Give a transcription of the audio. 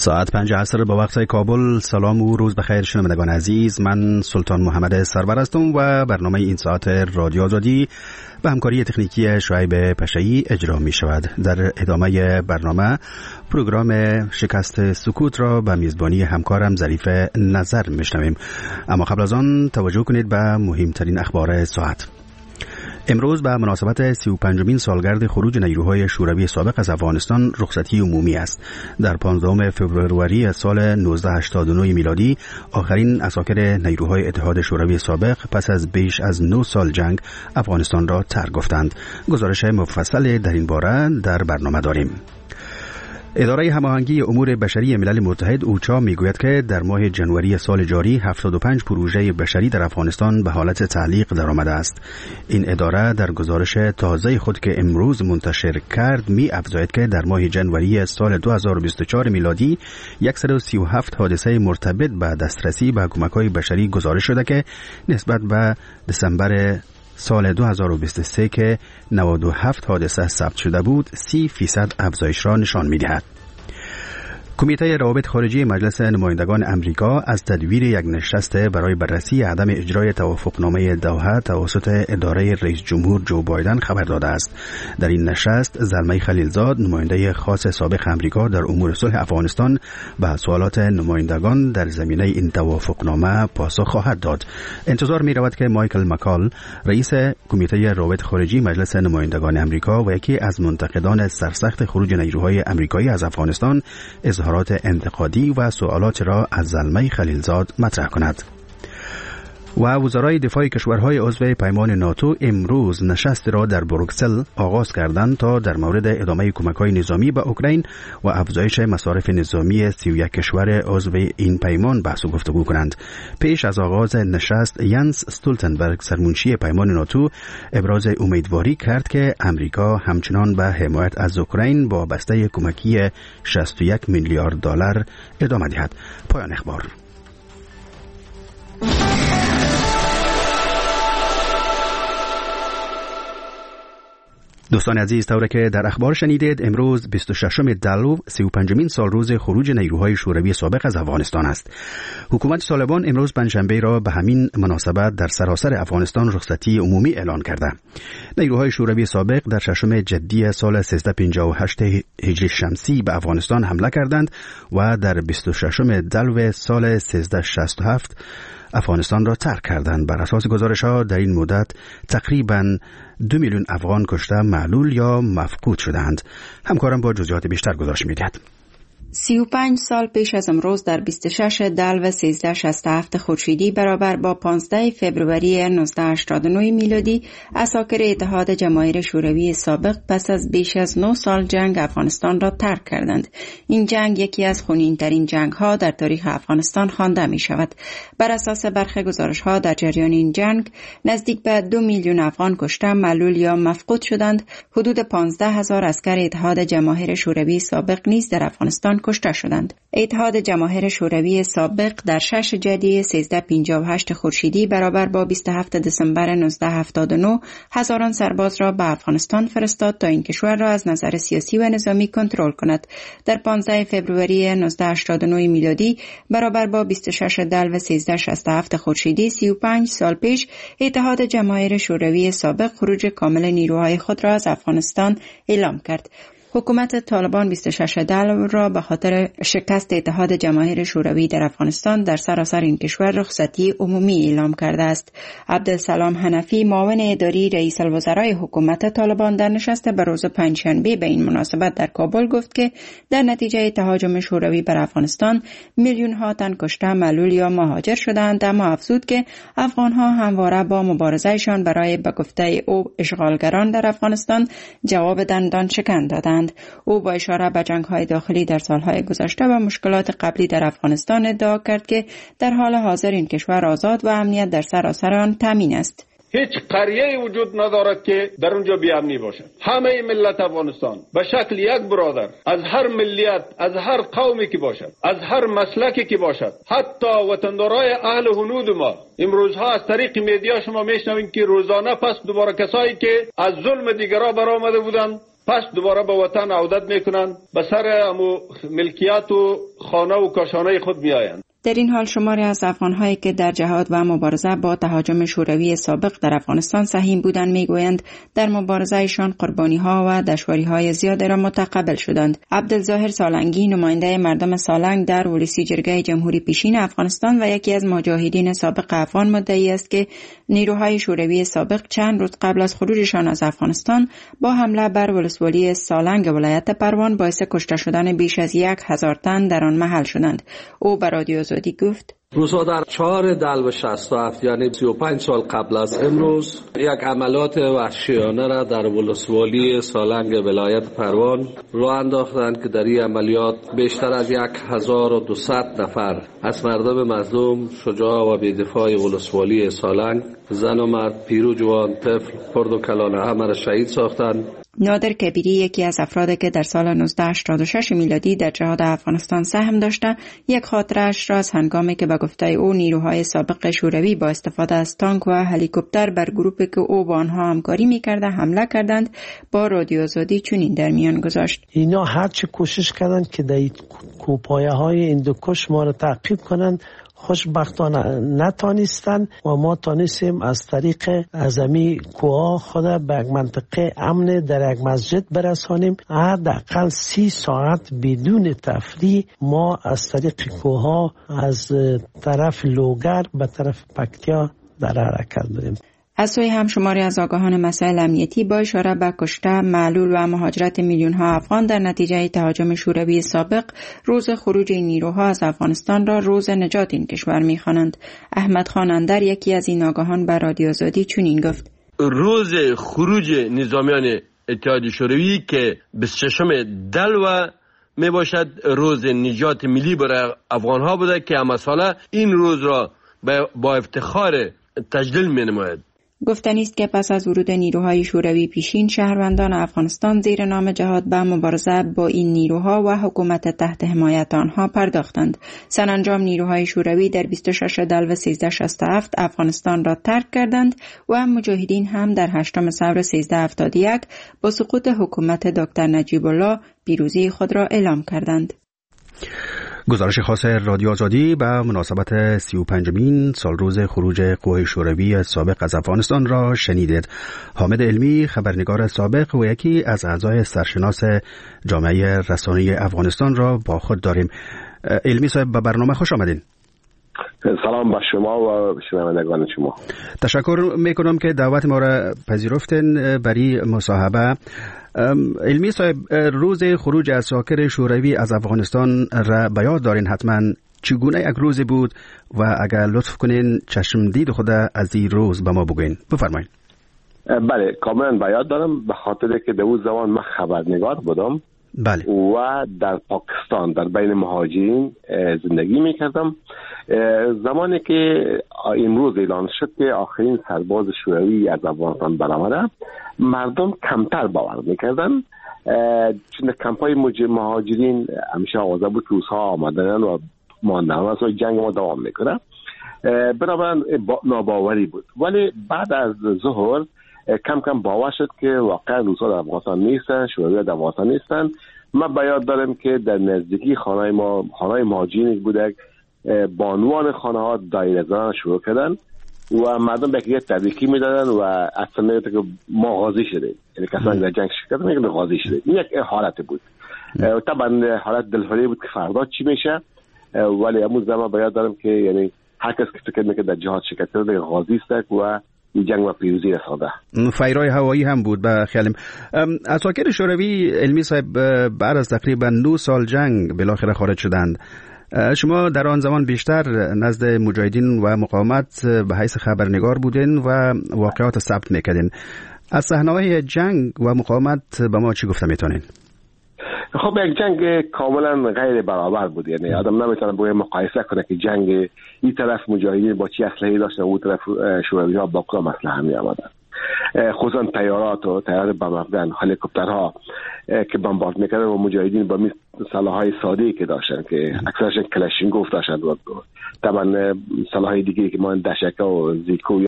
ساعت 5 عصر به وقت کابل. سلام و روز بخیر شنوندگان عزیز، من سلطان محمد سرور هستم و برنامه این ساعت رادیو آزادی و همکاری تکنیکی شعیب پشایی اجرا می شود. در ادامه برنامه پروگرام شکست سکوت را به میزبانی همکارم ظریف نظر میشنویم، اما قبل از آن توجه کنید به مهمترین اخبار ساعت. امروز به مناسبت 35مین سالگرد خروج نیروهای شوروی سابق از افغانستان رخصتی عمومی است. در 15 فوریه سال 1989 میلادی آخرین اساکر نیروهای اتحاد شوروی سابق پس از بیش از 9 سال جنگ افغانستان را ترک گفتند. گزارش مفصل در این باره در برنامه داریم. اداره هماهنگی امور بشری ملل متحد اوچا میگوید که در ماه ژانویه سال جاری 75 پروژه بشری در افغانستان به حالت تعلیق درآمده است. این اداره در گزارش تازه خود که امروز منتشر کرد می افزاید که در ماه ژانویه سال 2024 میلادی 137 حادثه مرتبط به دسترسی به کمک‌های بشری گزارش شده که نسبت به دسامبر سال 2023 که 97 حادثه ثبت شده بود 30% افزایش را نشان می‌دهد. کمیته روابط خارجی مجلس نمایندگان امریکا از تدویر یک نشست برای بررسی عدم اجرای توافقنامه دوحه توسط اداره رئیس جمهور جو بایدن خبر داده است. در این نشست زلمه خلیلزاد، نماینده خاص سابق امریکا در امور صلح افغانستان، به سوالات نمایندگان در زمینه این توافقنامه پاسخ خواهد داد. انتظار می رود که مایکل مکال، رئیس کمیته روابط خارجی مجلس نمایندگان امریکا و یکی از منتقدان سرسخت خروج نیروهای امریکایی از افغانستان، اظهارات انتقادی و سوالات را از زلمه خلیلزاد مطرح کند. و وزرای دفاع کشورهای عضو پیمان ناتو امروز نشست را در بروکسل آغاز کردند تا در مورد ادامه کمک‌های نظامی به اوکراین و افزایش مصارف نظامی 31 کشور عضو این پیمان بحث و گفتگو کنند. پیش از آغاز نشست ینس استولتنبرگ، سرمنشی پیمان ناتو، ابراز امیدواری کرد که امریکا همچنان به حمایت از اوکراین با بسته کمکی 61 میلیارد دلار ادامه دهد. پایان اخبار. دوستان عزیز، طوری که در اخبار شنیدید، امروز 26 دلو 35مین سال روز خروج نیروهای شوروی سابق از افغانستان است. حکومت طالبان امروز پنجشنبه را به همین مناسبت در سراسر افغانستان رخصتی عمومی اعلان کرده. نیروهای شوروی سابق در 6 جدی سال 1358 هجری شمسی به افغانستان حمله کردند و در 26 دلو سال 1367 افغانستان را ترک کردند. بر اساس گزارش‌ها در این مدت تقریباً 2 میلیون افغان کشته، معلول یا مفقود شدند. همکارم با جزئیات بیشتر گزارش می‌دهد. 35 سال پیش از امروز در 26 دلو 1367 خورشیدی برابر با 15 فوریه 1989 میلادی اساکر اتحاد جماهیر شوروی سابق پس از بیش از 9 سال جنگ افغانستان را ترک کردند. این جنگ یکی از خونین‌ترین جنگ‌ها در تاریخ افغانستان خوانده می‌شود. بر اساس برخی گزارش‌ها در جریان این جنگ نزدیک به 2 میلیون افغان کشته، معلول یا مفقود شدند. حدود 15,000 عسکر اتحاد جماهیر شوروی سابق نیز در افغانستان کشته شدند. اتحاد جماهیر شوروی سابق در 6 جدی 1358 خورشیدی برابر با 27 دسامبر 1979 هزاران سرباز را به افغانستان فرستاد تا این کشور را از نظر سیاسی و نظامی کنترل کند. در 15 فوریه 1989 میلادی برابر با 26 دلو 1367 خورشیدی 35 سال پیش اتحاد جماهیر شوروی سابق خروج کامل نیروهای خود را از افغانستان اعلام کرد. حکومت طالبان 26 دلو را به خاطر شکست اتحاد جماهیر شوروی در افغانستان در سراسر این کشور رخصتی عمومی اعلام کرده است. عبدالسلام حنفی، معاون اداری رئیس الوزرای حکومت طالبان، در نشست به روز پنجشنبه به این مناسبت در کابل گفت که در نتیجه تهاجم شوروی بر افغانستان میلیون ها تن کشته، معلول یا مهاجر شدند، اما افزود که افغان ها همواره با مبارزهشان برای به گفته او اشغالگران در افغانستان جواب دندان شکن دادند. او با اشاره به جنگ‌های داخلی در سالهای گذشته و مشکلات قبلی در افغانستان ادعا کرد که در حال حاضر این کشور آزاد و امنیت در سراسر آن تامین است. هیچ قریه‌ای وجود ندارد که در اونجا بی‌امنی باشد. همه ملت افغانستان به شکل یک برادر، از هر ملیت، از هر قومی که باشد، از هر مسلکی که باشد، حتی وطندارای اهل هنود ما، امروزها از طریق میدیا شما میشنوید که روزانه پس دوباره کسایی که از ظلم دیگران برآمده بودند پس دوباره به وطن عودت میکنند، به سر ملکیت و خانه و کاشانه خود میآیند. در این حال شماری از افغان‌هایی که در جهاد و مبارزه با تهاجم شوروی سابق در افغانستان سهیم بودند میگویند در مبارزه‌شان قربانی‌ها و دشواری‌های زیادی را متقبل شدند. عبدالظاهر سالنگی نماینده مردم سالنگ در ولسی جرگه جمهوری پیشین افغانستان و یکی از مجاهدین سابق افغان مدعی است که نیروهای شوروی سابق چند روز قبل از خروجشان از افغانستان با حمله بر ولسوالی سالنگ ولایت پروان باعث کشته شدن بیش از 1000 تن در آن محل شدند. او به رادیو آزادی گفت: روسا در 4 دلو 67 یعنی 35 سال قبل از امروز یک عملیات وحشیانه را در ولسوالی سالنگ ولایت پروان راه انداختند که در این عملیات بیشتر از 1200 نفر از مردم مظلوم شجاع و بی‌دفاع ولسوالی سالنگ، زن و مرد، پیر و جوان، طفل، خرد و کلان همه را شهید ساختند. نادر کبیری یکی از افرادی که در سال 1986 میلادی در جهاد افغانستان سهم داشته، یک خاطره‌اش را از هنگامی که به گفته او نیروهای سابق شوروی با استفاده از تانک و هلیکوپتر بر گروپی که او با آنها همکاری می‌کرد حمله کردند با رادیو آزادی چنین در میان گذاشت: اینا هرچی کوشش کردند که در کوپایه‌های هندوکش ما را تعقیب کنند، خوشبختانه نتانستند و ما تانستیم از طریق اعظمی کوه خود به یک منطقه امن در یک مسجد برسانیم. حداقل 30 ساعت بدون تفریح ما از طریق کوه از طرف لوگر به طرف پکتیا در حرکت بودیم. از سوی هم شماری از آگاهان مسائل امنیتی با اشاره به کشته، معلول و مهاجرت میلیون‌ها افغان در نتیجه تهاجم شوروی سابق روز خروج این نیروها از افغانستان را روز نجات این کشور می‌خوانند. احمد خان اندر یکی از این آگاهان به رادیو آزادی چنین گفت: روز خروج نظامیان اتحاد شوروی که 26 دلو می باشد روز نجات ملی برای افغان‌ها بوده که همه ساله این روز را با افتخار تجلیل می‌نماید. گفتنی است که پس از ورود نیروهای شوروی پیشین شهروندان افغانستان زیر نام جهاد به مبارزه با این نیروها و حکومت تحت حمایت آنها پرداختند. سرانجام نیروهای شوروی در 26 دلو 1367 افغانستان را ترک کردند و مجاهدین هم در 8 ثور 1371 با سقوط حکومت دکتر نجیب الله پیروزی خود را اعلام کردند. گزارش خاص رادیو آزادی به مناسبت 35مین سالروز خروج قوای شوروی سابق از افغانستان را شنیدید. حامد علمی، خبرنگار سابق و یکی از اعضای سرشناس جامعه رسانه‌ای افغانستان را با خود داریم. علمی صاحب، به برنامه خوش آمدین. سلام به شما و شنوندگان شما. تشکر میکنم که دعوت ما را پذیرفتین برای مصاحبه. علمی صاحب، روز خروج اساکر شوروی از افغانستان را به یاد دارین حتما. چگونه یک روز بود و اگر لطف کنین چشم دید خود از این روز به ما بگوین. بفرمایید. بله، کاملا به یاد دارم، به خاطر که در اون زمان من خبرنگار بودم. بله. و در پاکستان در بین مهاجرین زندگی میکردم. زمانی که امروز اعلان شد که آخرین سرباز شوروی از افغانستان برآمده، مردم کمتر باور میکردن، چون کمپای مهاجرین همیشه آوازه بود که روس‌ها آمدن و ماندن و جنگ ما دوام میکنه، بنابراین ناباوری بود. ولی بعد از ظهر کم کم باور شد که واقعا روس‌ها در افغانستان نیستن، شوروی در افغانستان نیستن. من به یاد دارم که در نزدیکی خانه مهاجرین بوده، بانوان خانه ها دایره زدن شروع کردن و مردم به یک تبریکی میدادن و اصلا میگفتن که ما غازی شده، یعنی کسانی در جنگ شرکت میگن غازی شده. این یک حالت بود. طبعا حالت دلهوری بود که فردا چی میشه، ولی همون زمان به یاد دارم که یعنی هر کس که فکر میکنه در جهاد شرکت کرده غازی است و این جنگ و پیروزی رسانده. فیرای هوایی هم بود به خیالم. اساکر شوروی، علمی صاحب، بعد از تقریبا 9 سال جنگ بالاخره خارج شدند. شما در آن زمان بیشتر نزد مجاهدین و مقاومت به حیث خبرنگار بودین و واقعات ثبت میکردین. از صحنه‌های جنگ و مقاومت به ما چی گفته میتونین؟ خب یک جنگ کاملا غیر برابر بود، یعنی آدم نمیتونه با مقایسه کنه که جنگ این طرف مجاهدین با چی اسلحه‌ای داشتن و اون طرف شوروی‌ها با کدام اسلحه می آمدن. خصوصا تیارات بم افغان، هلیکوپترها که بمبارد میکردن و مجاهدین با سلاح‌های ساده‌ای که داشتن که اکثرشون کلاشینکوف داشتن، طبعا سلاح‌های دیگه که ما دشکه و زیکو